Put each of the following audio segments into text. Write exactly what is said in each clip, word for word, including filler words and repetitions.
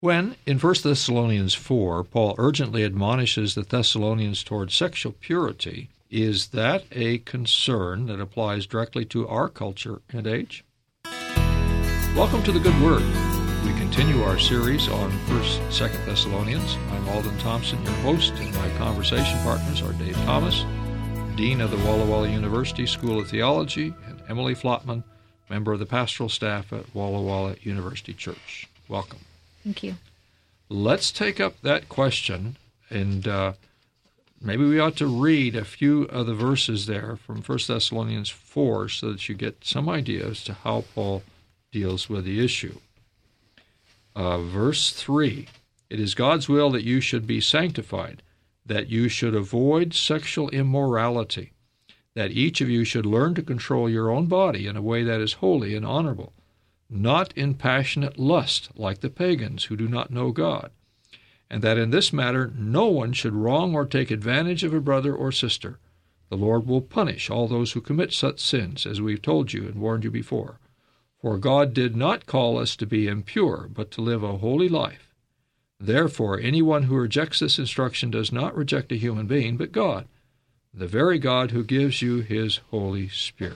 When, in First Thessalonians four, Paul urgently admonishes the Thessalonians toward sexual purity, is that a concern that applies directly to our culture and age? Welcome to the Good Word. We continue our series on First and Second Thessalonians. I'm Alden Thompson, your host, and my conversation partners are Dave Thomas, Dean of the Walla Walla University School of Theology, and Emily Flotman, member of the pastoral staff at Walla Walla University Church. Welcome. Thank you. Let's take up that question, and uh, maybe we ought to read a few of the verses there from First Thessalonians four so that you get some idea as to how Paul deals with the issue. Uh, verse three, it is God's will that you should be sanctified, that you should avoid sexual immorality, that each of you should learn to control your own body in a way that is holy and honorable, not in passionate lust like the pagans who do not know God, and that in this matter no one should wrong or take advantage of a brother or sister. The Lord will punish all those who commit such sins, as we've told you and warned you before. For God did not call us to be impure, but to live a holy life. Therefore, anyone who rejects this instruction does not reject a human being, but God, the very God who gives you his Holy Spirit.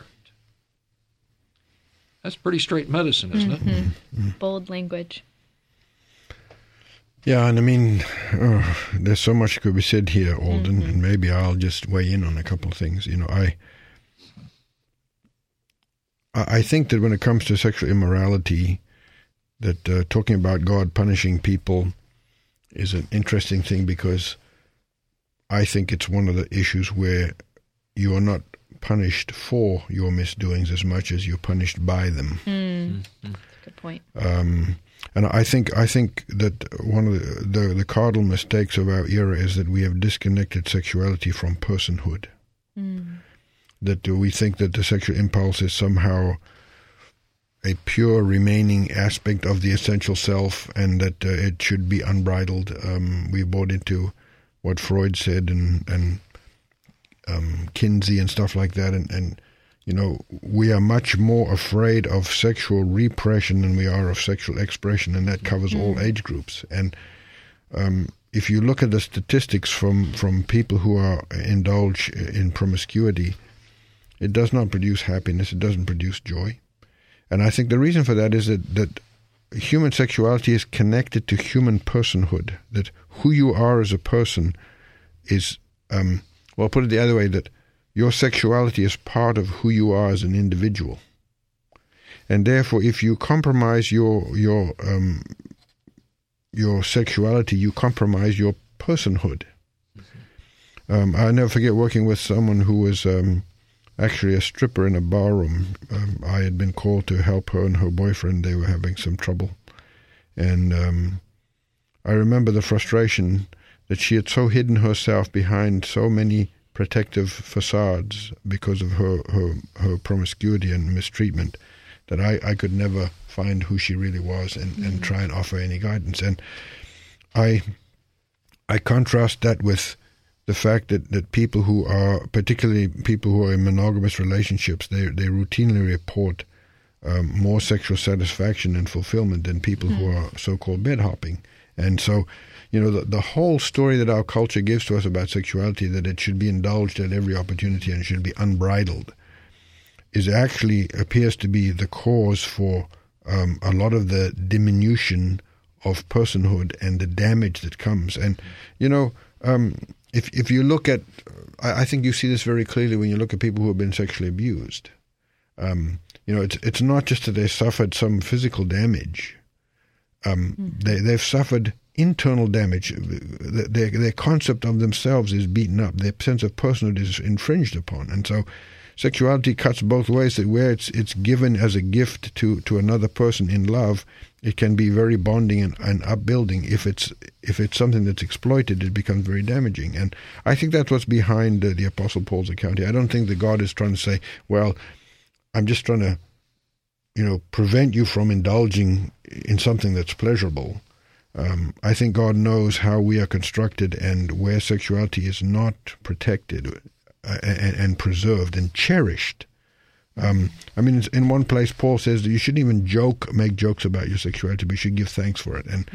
That's pretty straight medicine, isn't mm-hmm. it? Mm-hmm. Bold language. Yeah, and I mean, oh, there's so much could be said here, Alden, mm-hmm. and maybe I'll just weigh in on a couple of things. You know, I I think that when it comes to sexual immorality, that uh, talking about God punishing people is an interesting thing, because I think it's one of the issues where you are not punished for your misdoings as much as you're punished by them. Mm. Mm-hmm. Good point. Um, and I think I think that one of the, the the cardinal mistakes of our era is that we have disconnected sexuality from personhood. Mm. That we think that the sexual impulse is somehow a pure remaining aspect of the essential self, and that uh, it should be unbridled. Um, we bought into what Freud said and and um, Kinsey and stuff like that, and, and you know, we are much more afraid of sexual repression than we are of sexual expression, and that covers mm. all age groups. And um, if you look at the statistics from, from people who are indulge in promiscuity, it does not produce happiness, it doesn't produce joy. And I think the reason for that is that, that human sexuality is connected to human personhood, that who you are as a person is, um, well, put it the other way, that your sexuality is part of who you are as an individual. And therefore, if you compromise your your um, your sexuality, you compromise your personhood. Mm-hmm. Um, I'll never forget working with someone who was um, actually a stripper in a barroom. Um, I had been called to help her and her boyfriend. They were having some trouble. And um, I remember the frustration that she had so hidden herself behind so many protective facades because of her, her, her promiscuity and mistreatment, that I, I could never find who she really was and, mm-hmm. and try and offer any guidance. And I I contrast that with the fact that, that people who are, particularly people who are in monogamous relationships, they they routinely report um, more sexual satisfaction and fulfillment than people mm-hmm. who are so-called bed hopping. And so, you know, the, the whole story that our culture gives to us about sexuality, that it should be indulged at every opportunity and it should be unbridled, is actually appears to be the cause for um, a lot of the diminution of personhood and the damage that comes. And, you know, um, if if you look at, I, I think you see this very clearly when you look at people who have been sexually abused. Um, you know, it's it's not just that they suffered some physical damage. Um, mm-hmm. they, they've suffered internal damage. Their, their concept of themselves is beaten up. Their sense of personhood is infringed upon. And so sexuality cuts both ways, that where it's it's given as a gift to, to another person in love, it can be very bonding and, and upbuilding. If it's if it's something that's exploited, it becomes very damaging. And I think that's what's behind uh, the Apostle Paul's account here. I don't think that God is trying to say, well, I'm just trying to, you know, prevent you from indulging in something that's pleasurable. Um, I think God knows how we are constructed and where sexuality is not protected uh, and, and preserved and cherished. Um, I mean, in one place, Paul says that you shouldn't even joke, make jokes about your sexuality, but you should give thanks for it. And mm.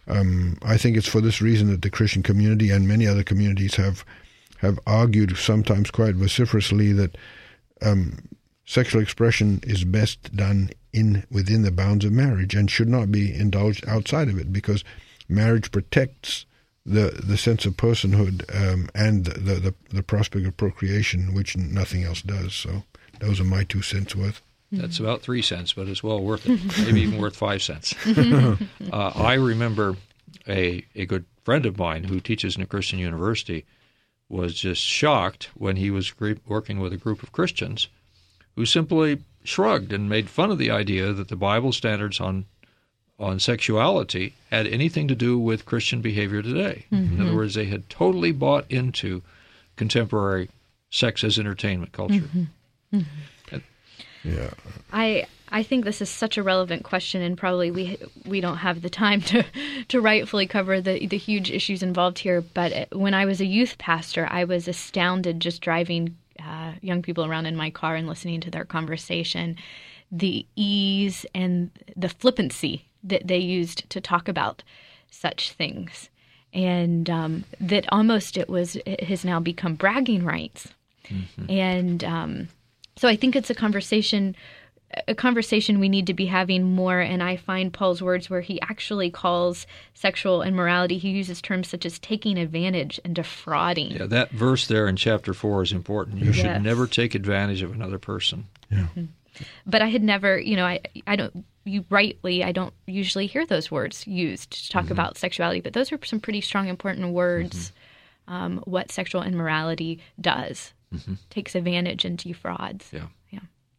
Um, I think it's for this reason that the Christian community and many other communities have have argued sometimes quite vociferously that um, sexual expression is best done in within the bounds of marriage and should not be indulged outside of it, because marriage protects the the sense of personhood um, and the, the the prospect of procreation, which nothing else does. So those are my two cents worth. That's about three cents, but it's well worth it. Maybe even worth five cents. uh, I remember a a good friend of mine who teaches in a Christian university was just shocked when he was working with a group of Christians who simply shrugged and made fun of the idea that the Bible standards on on sexuality had anything to do with Christian behavior today. Mm-hmm. In other words, they had totally bought into contemporary sex as entertainment culture. Mm-hmm. Mm-hmm. And, yeah. I I think this is such a relevant question, and probably we we don't have the time to, to rightfully cover the, the huge issues involved here. But when I was a youth pastor, I was astounded just driving uh, young people around in my car and listening to their conversation, the ease and the flippancy that they used to talk about such things. And um, that almost it was it has now become bragging rights. Mm-hmm. And um, so I think it's a conversation a conversation we need to be having more. And I find Paul's words where he actually calls sexual immorality, he uses terms such as taking advantage and defrauding. Yeah, that verse there in chapter four is important. You yes. should never take advantage of another person. Yeah. Mm-hmm. But I had never, you know, I I don't, you rightly, I don't usually hear those words used to talk mm-hmm. about sexuality, but those are some pretty strong, important words, mm-hmm. um, what sexual immorality does. Mm-hmm. Takes advantage and defrauds. Yeah. Yeah.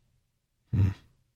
Mm.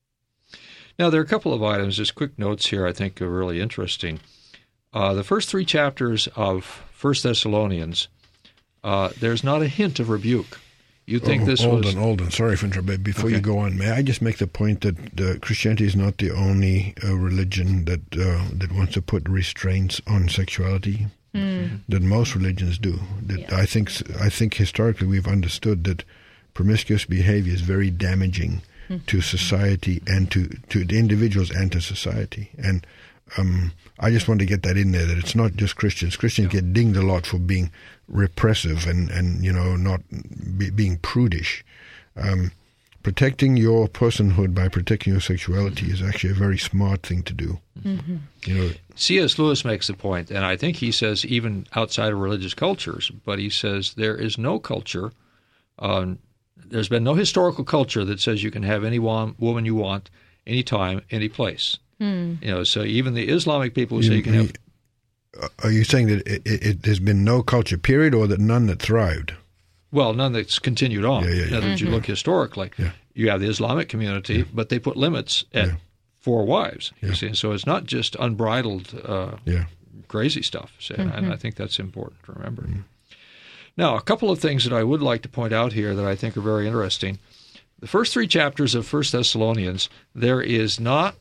Now, there are a couple of items, just quick notes here, I think are really interesting. Uh, the first three chapters of First Thessalonians, uh, there's not a hint of rebuke. You think oh, this Alden, was... Alden, sorry for interrupting. Before okay. you go on, may I just make the point that uh, Christianity is not the only uh, religion that uh, that wants to put restraints on sexuality. Mm. That most religions do. That yeah. I think I think historically we've understood that promiscuous behavior is very damaging mm-hmm. to society and to, to the individuals and to society. And um, I just want to get that in there, that it's not just Christians. Christians yeah. get dinged a lot for being repressive and, and you know, not be, being prudish. Um, protecting your personhood by protecting your sexuality mm-hmm. is actually a very smart thing to do. Mm-hmm. You know, C S. Lewis makes the point, and I think he says even outside of religious cultures, but he says there is no culture, um, there's been no historical culture that says you can have any one, woman you want, anytime, any place. Mm. You know, so even the Islamic people who say you, you can have... Are you saying that it, it, it, there's been no culture, period, or that none that thrived? Well, none that's continued on. Yeah, yeah, yeah. In other words, mm-hmm. you look historically, yeah. you have the Islamic community, yeah. but they put limits at yeah. four wives. You yeah. see, so it's not just unbridled, uh, yeah. crazy stuff. So, mm-hmm. And I think that's important to remember. Mm-hmm. Now, a couple of things that I would like to point out here that I think are very interesting. The first three chapters of First Thessalonians, there is not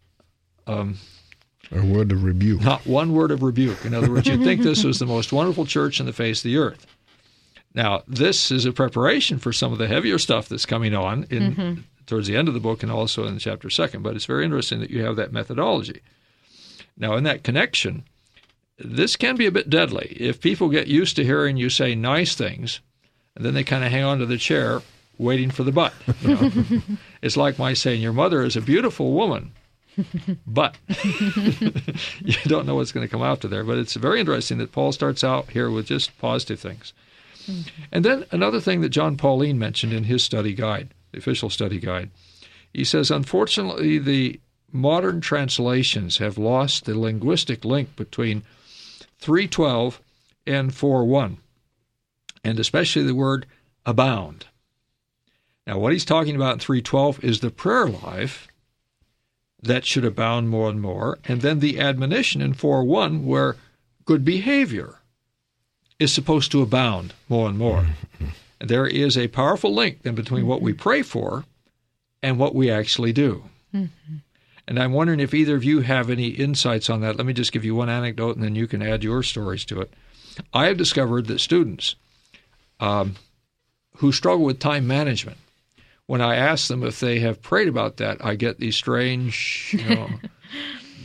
um, a word of rebuke. Not one word of rebuke. In other words, you'd think this was the most wonderful church on the face of the earth. Now, this is a preparation for some of the heavier stuff that's coming on in mm-hmm. towards the end of the book and also in the chapter second. But it's very interesting that you have that methodology. Now, in that connection, this can be a bit deadly. If people get used to hearing you say nice things, and then they kind of hang on to the chair waiting for the but. You know? It's like my saying, your mother is a beautiful woman, but you don't know what's going to come after there. But it's very interesting that Paul starts out here with just positive things. Mm-hmm. And then another thing that John Pauline mentioned in his study guide, the official study guide, he says, unfortunately, the modern translations have lost the linguistic link between three twelve and four one, and especially the word abound. Now, what he's talking about in three twelve is the prayer life that should abound more and more, and then the admonition in four one where good behavior is supposed to abound more and more. Mm-hmm. And there is a powerful link then between mm-hmm. what we pray for and what we actually do. Mm-hmm. And I'm wondering if either of you have any insights on that. Let me just give you one anecdote, and then you can add your stories to it. I have discovered that students um, who struggle with time management, when I ask them if they have prayed about that, I get these strange, you know,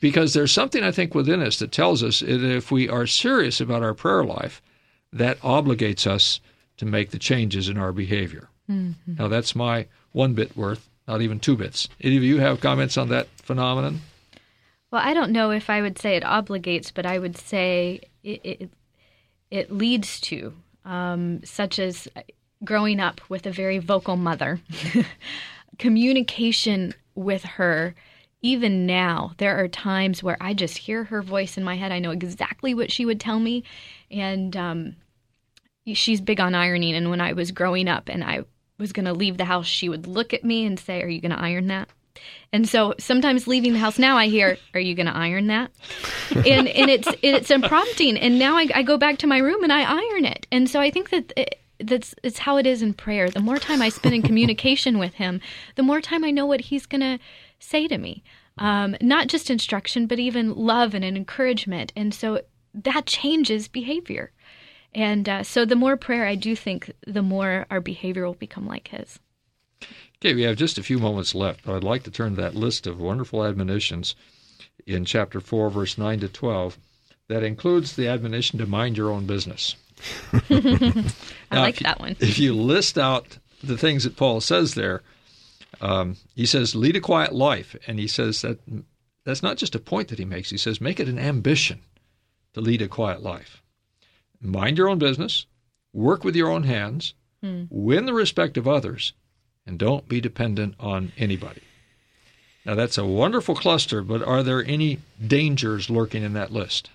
because there's something, I think, within us that tells us that if we are serious about our prayer life, that obligates us to make the changes in our behavior. Mm-hmm. Now, that's my one bit worth, not even two bits. Any of you have comments on that phenomenon? Well, I don't know if I would say it obligates, but I would say it, it, it leads to, um, such as growing up with a very vocal mother, communication with her. Even now, there are times where I just hear her voice in my head. I know exactly what she would tell me. And um, she's big on ironing. And when I was growing up and I was going to leave the house, she would look at me and say, "Are you going to iron that?" And so sometimes leaving the house now, I hear, "Are you going to iron that?" and and it's it's a prompting. And now I, I go back to my room and I iron it. And so I think that it, that's it's how it is in prayer. The more time I spend in communication with him, the more time I know what he's going to say to me. Um, not just instruction, but even love and an encouragement. And so that changes behavior. And uh, so the more prayer, I do think the more our behavior will become like his. Okay, we have just a few moments left, but I'd like to turn to that list of wonderful admonitions in chapter four, verse nine to twelve, that includes the admonition to mind your own business. I now, like you, that one. If you list out the things that Paul says there, um, he says, lead a quiet life. And he says that that's not just a point that he makes. He says, make it an ambition to lead a quiet life. Mind your own business, work with your own hands, hmm. win the respect of others, and don't be dependent on anybody. Now, that's a wonderful cluster, but are there any dangers lurking in that list?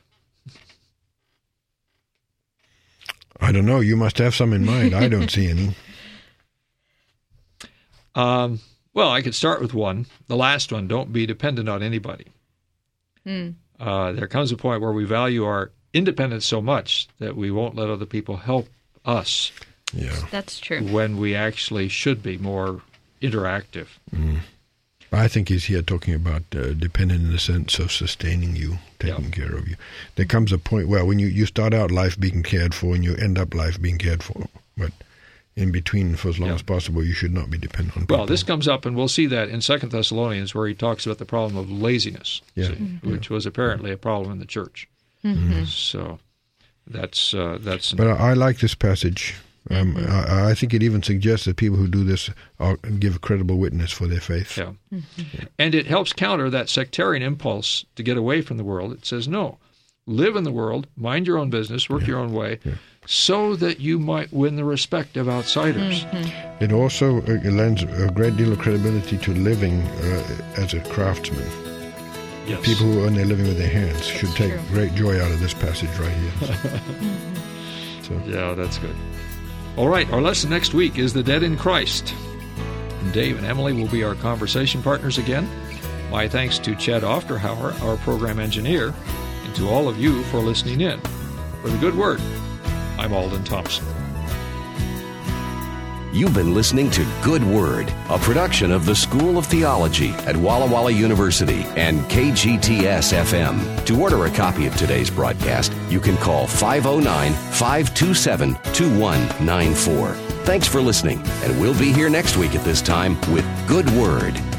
I don't know. You must have some in mind. I don't see any. Um, well, I could start with one. The last one, don't be dependent on anybody. Hmm. Uh, there comes a point where we value our independence so much that we won't let other people help us. Yeah, that's true. When we actually should be more interactive. Mm. I think he's here talking about uh, dependent in the sense of sustaining you, taking yeah. care of you. There comes a point where when you, you start out life being cared for and you end up life being cared for, but in between, for as long yeah. as possible, you should not be dependent on people. Well, this comes up, and we'll see that in Second Thessalonians, where he talks about the problem of laziness, yeah. see, mm-hmm. which was apparently a problem in the church. Mm-hmm. So that's uh, that's. But I, I like this passage. Um, mm-hmm. I, I think it even suggests that people who do this are, give a credible witness for their faith. Yeah. Mm-hmm. yeah, and it helps counter that sectarian impulse to get away from the world. It says, no, live in the world, mind your own business, work yeah. your own way, yeah. so that you might win the respect of outsiders. Mm-hmm. It also uh, lends a great deal of credibility to living uh, as a craftsman. Yes. People who earn their living with their hands should take True. great joy out of this passage right here. So. Yeah, that's good. All right, our lesson next week is the dead in Christ. And Dave and Emily will be our conversation partners again. My thanks to Chad Ofterhauer, our program engineer, and to all of you for listening in. For the Good Word, I'm Alden Thompson. You've been listening to Good Word, a production of the School of Theology at Walla Walla University and K G T S F M. To order a copy of today's broadcast, you can call five oh nine, five two seven, two one nine four. Thanks for listening, and we'll be here next week at this time with Good Word.